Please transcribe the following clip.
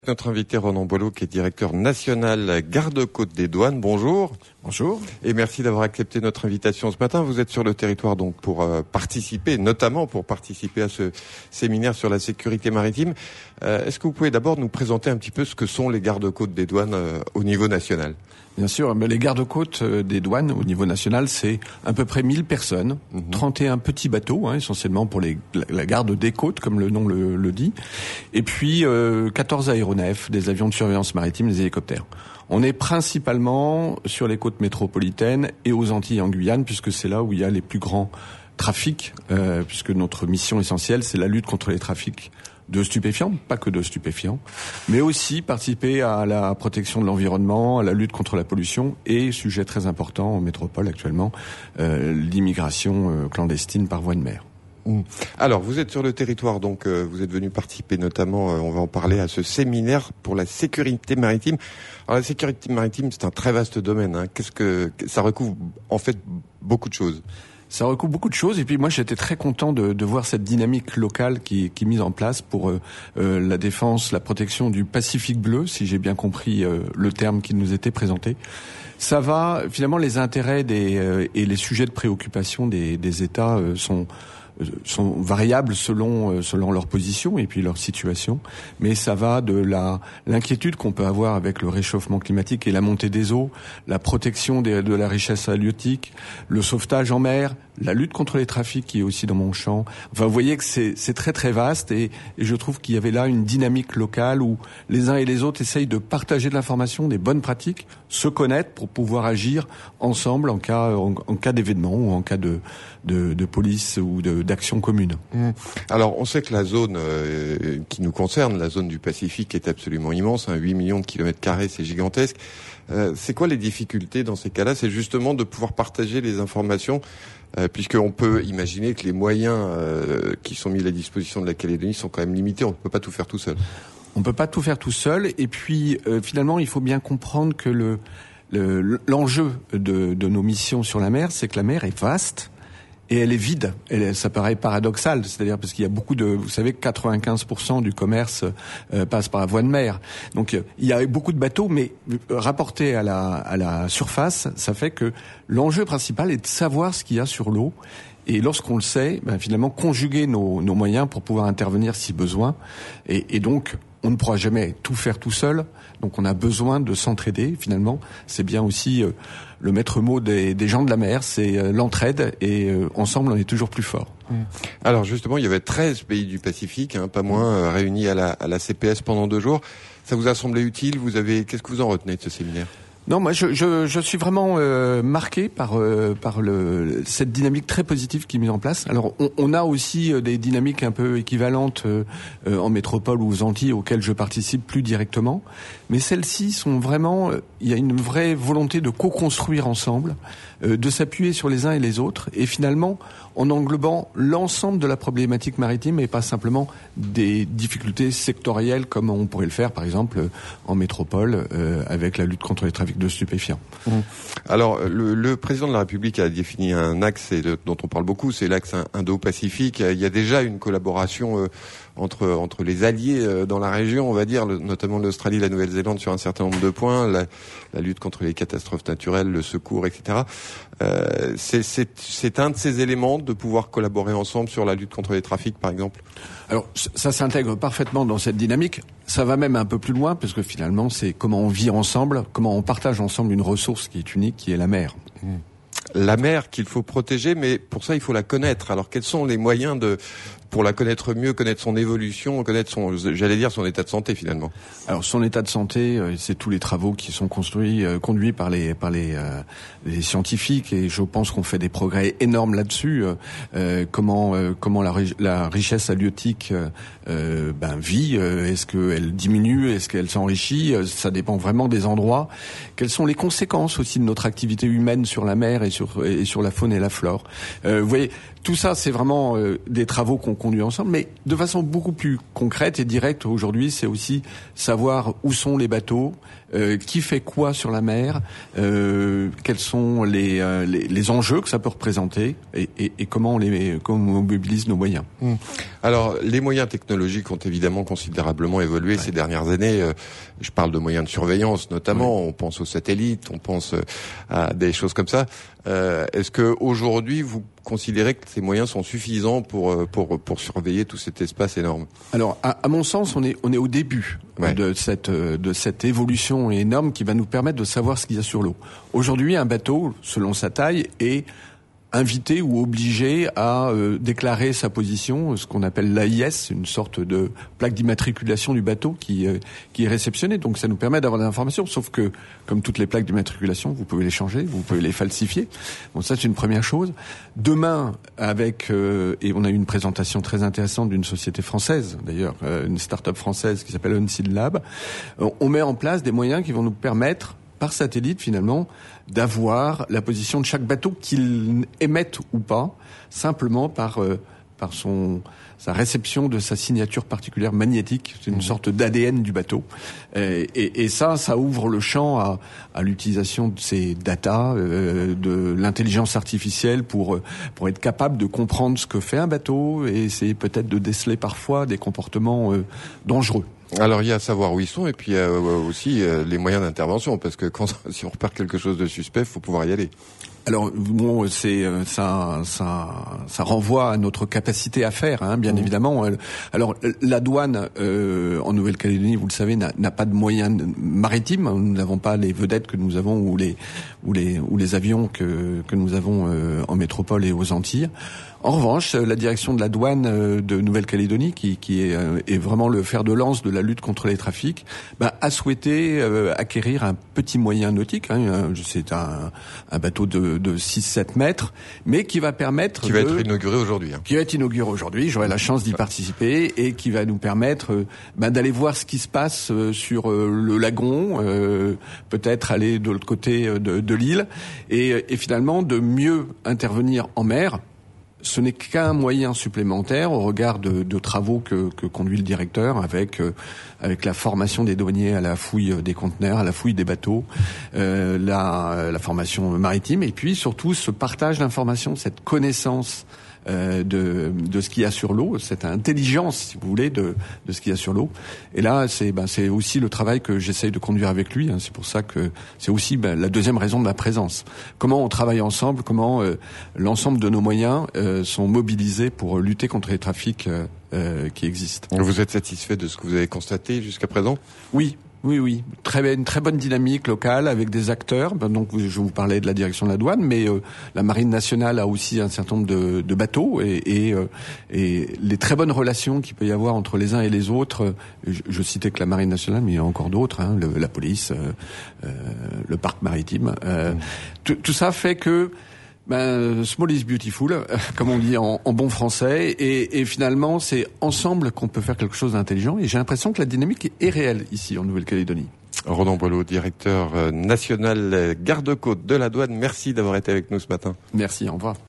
Notre invité Ronan Boileau, qui est directeur national garde-côte des douanes. Bonjour. Bonjour. Et merci d'avoir accepté notre invitation ce matin. Vous êtes sur le territoire donc pour participer, notamment pour participer à ce séminaire sur la sécurité maritime. Est-ce que vous pouvez d'abord nous présenter un petit peu ce que sont les garde-côtes des douanes au niveau national ? Bien sûr, mais les gardes-côtes des douanes au niveau national, c'est à peu près 1000 personnes, 31 petits bateaux, essentiellement pour la garde des côtes, comme le nom le dit, et puis 14 aéronefs, des avions de surveillance maritime, des hélicoptères. On est principalement sur les côtes métropolitaines et aux Antilles en Guyane, puisque c'est là où il y a les plus grands trafics, puisque notre mission essentielle, c'est la lutte contre les trafics de stupéfiants, pas que de stupéfiants, mais aussi participer à la protection de l'environnement, à la lutte contre la pollution et, sujet très important en métropole actuellement, l'immigration clandestine par voie de mer. Alors, vous êtes sur le territoire, donc vous êtes venu participer notamment, on va en parler, à ce séminaire pour la sécurité maritime. Alors, la sécurité maritime, c'est un très vaste domaine. Qu'est-ce que ça recouvre en fait beaucoup de choses? Ça recouvre beaucoup de choses, et puis moi j'étais très content de voir cette dynamique locale qui est mise en place pour la défense, la protection du Pacifique bleu, si j'ai bien compris le terme qui nous était présenté. Ça va, finalement, les intérêts et les sujets de préoccupation des États sont variables selon leur position et puis leur situation, mais ça va de l'inquiétude qu'on peut avoir avec le réchauffement climatique et la montée des eaux, la protection de la richesse halieutique, le sauvetage en mer, la lutte contre les trafics qui est aussi dans mon champ. Enfin, vous voyez que c'est très très vaste, et je trouve qu'il y avait là une dynamique locale où les uns et les autres essayent de partager de l'information, des bonnes pratiques, se connaître pour pouvoir agir ensemble en cas d'événement ou en cas de police ou d'action commune. Alors, on sait que la zone qui nous concerne, la zone du Pacifique, est absolument immense, 8 millions de kilomètres carrés, c'est gigantesque. C'est quoi les difficultés dans ces cas-là? C'est justement de pouvoir partager les informations, puisqu'on peut imaginer que les moyens qui sont mis à la disposition de la Calédonie sont quand même limités. On ne peut pas tout faire tout seul. On peut pas tout faire tout seul, et puis finalement, il faut bien comprendre que l'enjeu de nos missions sur la mer, c'est que la mer est vaste. Et elle est vide. Ça paraît paradoxal, c'est-à-dire parce qu'il y a vous savez, 95% du commerce passe par la voie de mer. Donc il y a beaucoup de bateaux, mais rapporté à la surface, ça fait que l'enjeu principal est de savoir ce qu'il y a sur l'eau. Et lorsqu'on le sait, finalement conjuguer nos moyens pour pouvoir intervenir si besoin. Et donc on ne pourra jamais tout faire tout seul. Donc on a besoin de s'entraider. Finalement, c'est bien aussi le maître mot des gens de la mer, c'est l'entraide, et ensemble on est toujours plus fort. Alors justement, il y avait 13 pays du Pacifique, pas moins, réunis à la CPS pendant 2 jours. Ça vous a semblé utile? Qu'est-ce que vous en retenez de ce séminaire? Non, moi je suis vraiment marqué par cette dynamique très positive qui est mise en place. Alors on a aussi des dynamiques un peu équivalentes en métropole ou aux Antilles, auxquelles je participe plus directement, mais celles-ci sont vraiment, il y a une vraie volonté de co-construire ensemble, de s'appuyer sur les uns et les autres, et finalement en englobant l'ensemble de la problématique maritime et pas simplement des difficultés sectorielles comme on pourrait le faire par exemple en métropole avec la lutte contre les trafics de stupéfiants. Alors le président de la République a défini un axe dont on parle beaucoup, c'est l'axe Indo-Pacifique. Il y a déjà une collaboration entre les alliés dans la région, on va dire, notamment l'Australie, la Nouvelle-Zélande sur un certain nombre de points, la lutte contre les catastrophes naturelles, le secours, etc. C'est un de ces éléments de pouvoir collaborer ensemble sur la lutte contre les trafics, par exemple. Alors ça s'intègre parfaitement dans cette dynamique. Ça va même un peu plus loin, parce que finalement c'est comment on vit ensemble, comment on partage ensemble une ressource qui est unique, qui est la mer. La mer qu'il faut protéger, mais pour ça il faut la connaître. Alors quels sont les moyens pour la connaître mieux, connaître son évolution, connaître son état de santé finalement? Alors son état de santé, c'est tous les travaux qui sont conduits par les scientifiques, et je pense qu'on fait des progrès énormes là-dessus. Comment la richesse halieutique vit, est-ce qu'elle diminue, est-ce qu'elle s'enrichit, ça dépend vraiment des endroits. Quelles sont les conséquences aussi de notre activité humaine sur la mer et sur la faune et la flore. Vous voyez, tout ça c'est vraiment des travaux qu'on conduit ensemble, mais de façon beaucoup plus concrète et directe aujourd'hui, c'est aussi savoir où sont les bateaux, qui fait quoi sur la mer, quels sont les enjeux que ça peut représenter et comment on mobilise nos moyens. Alors, les moyens technologiques ont évidemment considérablement évolué ces dernières années. Je parle de moyens de surveillance notamment. On pense aux satellites, on pense à des choses comme ça. Est-ce que aujourd'hui vous considérez que ces moyens sont suffisants pour surveiller tout cet espace énorme? Alors, à mon sens, on est au début de cette évolution énorme qui va nous permettre de savoir ce qu'il y a sur l'eau. Aujourd'hui, un bateau, selon sa taille, est invité ou obligé à déclarer sa position, ce qu'on appelle l'AIS, une sorte de plaque d'immatriculation du bateau qui est réceptionnée. Donc ça nous permet d'avoir des informations, sauf que, comme toutes les plaques d'immatriculation, vous pouvez les changer, vous pouvez les falsifier. Bon, ça c'est une première chose. Demain, et on a eu une présentation très intéressante d'une société française, d'ailleurs, une start-up française qui s'appelle Unseen Lab, on met en place des moyens qui vont nous permettre, par satellite finalement, d'avoir la position de chaque bateau qu'il émette ou pas, simplement par sa réception de sa signature particulière magnétique. C'est une sorte d'ADN du bateau. Et ça ouvre le champ à l'utilisation de ces datas, de l'intelligence artificielle pour être capable de comprendre ce que fait un bateau et essayer peut-être de déceler parfois des comportements dangereux. Alors il y a à savoir où ils sont et puis aussi les moyens d'intervention, parce que si on repère quelque chose de suspect, il faut pouvoir y aller. Alors bon, ça renvoie à notre capacité à faire, bien évidemment. Alors la douane en Nouvelle-Calédonie, vous le savez, n'a pas de moyens maritimes. Nous n'avons pas les vedettes que nous avons ou les avions que nous avons en métropole et aux Antilles. En revanche, la direction de la douane de Nouvelle-Calédonie, qui est vraiment le fer de lance de la lutte contre les trafics, a souhaité acquérir un petit moyen nautique. C'est un bateau de 6-7 mètres, mais qui va permettre... Qui va être inauguré aujourd'hui. Qui va être inauguré aujourd'hui. J'aurai la chance d'y participer et qui va nous permettre d'aller voir ce qui se passe sur le lagon, peut-être aller de l'autre côté de l'île et finalement de mieux intervenir en mer. Ce n'est qu'un moyen supplémentaire au regard de travaux que conduit le directeur avec la formation des douaniers à la fouille des conteneurs, à la fouille des bateaux, la formation maritime et puis surtout ce partage d'informations, cette connaissance de ce qu'il y a sur l'eau, cette intelligence, si vous voulez, de ce qu'il y a sur l'eau. Et là, c'est aussi le travail que j'essaye de conduire avec lui. C'est pour ça que c'est aussi la deuxième raison de ma présence. Comment on travaille ensemble, comment l'ensemble de nos moyens sont mobilisés pour lutter contre les trafics qui existent. Vous êtes satisfait de ce que vous avez constaté jusqu'à présent? Oui. Oui. Une très bonne dynamique locale avec des acteurs. Donc, je vous parlais de la direction de la douane, mais la Marine nationale a aussi un certain nombre de bateaux et les très bonnes relations qu'il peut y avoir entre les uns et les autres. Je citais que la Marine nationale, mais il y en a encore d'autres, la police, le parc maritime. Tout ça fait que small is beautiful, comme on dit en bon français, et finalement c'est ensemble qu'on peut faire quelque chose d'intelligent, et j'ai l'impression que la dynamique est réelle ici en Nouvelle-Calédonie. Ronan Boileau, directeur national garde-côte de la douane, merci d'avoir été avec nous ce matin. Merci, au revoir.